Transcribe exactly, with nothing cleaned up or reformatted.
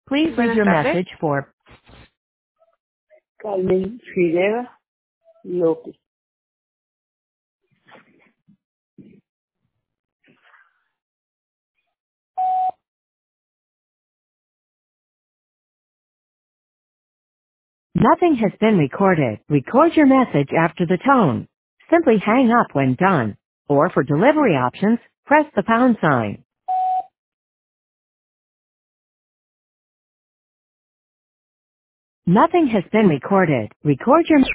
Please leave Buenas your tardes. message for Carmen Fidera López. nothing has been recorded. Record your message after the tone. Simply hang up when done. Or for delivery options, press the pound sign. Nothing has been recorded. Record your